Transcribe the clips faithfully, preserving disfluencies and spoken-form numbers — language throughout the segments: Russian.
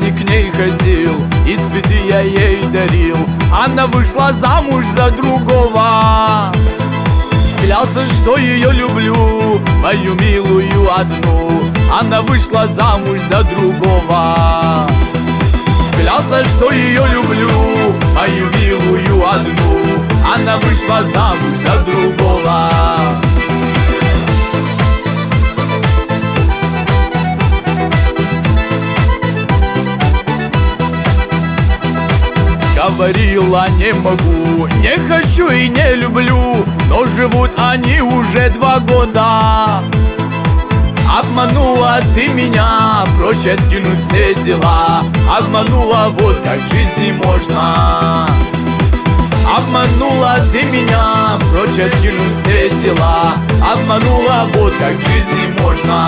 свидание к ней ходил, и цветы я ей дарил. Она вышла замуж за другого. Клялся, что ее люблю, мою милую одну. Она вышла замуж за другого. Клялся, что ее люблю, мою милую одну. Она вышла замуж за другого. Говорила: не могу, не хочу и не люблю, но живут они уже два года. Обманула ты меня, прочь откинуть все дела. Обманула, вот как в жизни можно. Обманула ты меня, прочь откинуть все дела. Обманула, вот как в жизни можно.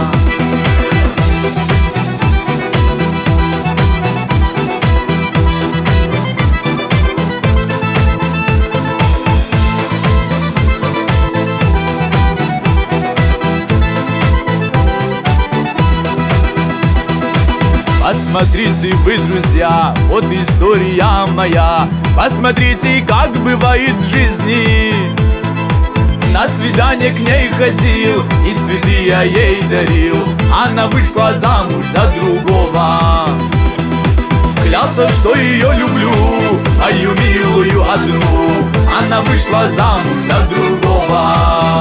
Посмотрите вы, друзья, вот история моя. Посмотрите, как бывает в жизни. На свидание к ней ходил, и цветы я ей дарил. Она вышла замуж за другого. Клялся, что ее люблю, мою милую одну. Она вышла замуж за другого.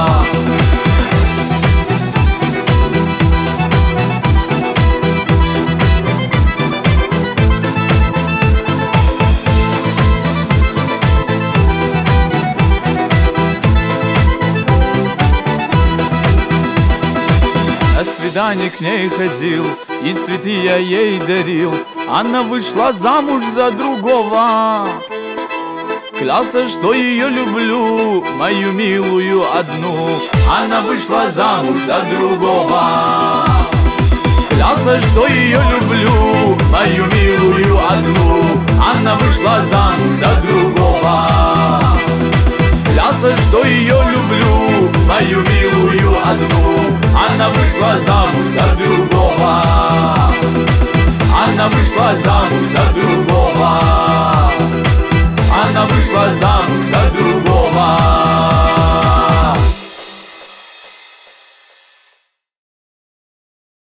На свидание к ней ходил, и цветы я ей дарил. Она вышла замуж за другого. Клялся, что ее люблю, мою милую одну. Она вышла замуж за другого. Клялся, что ее люблю, мою милую одну. Она вышла замуж за другого. Клялся, что ее люблю, мою милую одну. Она вышла замуж за другого. Она вышла замуж за другого.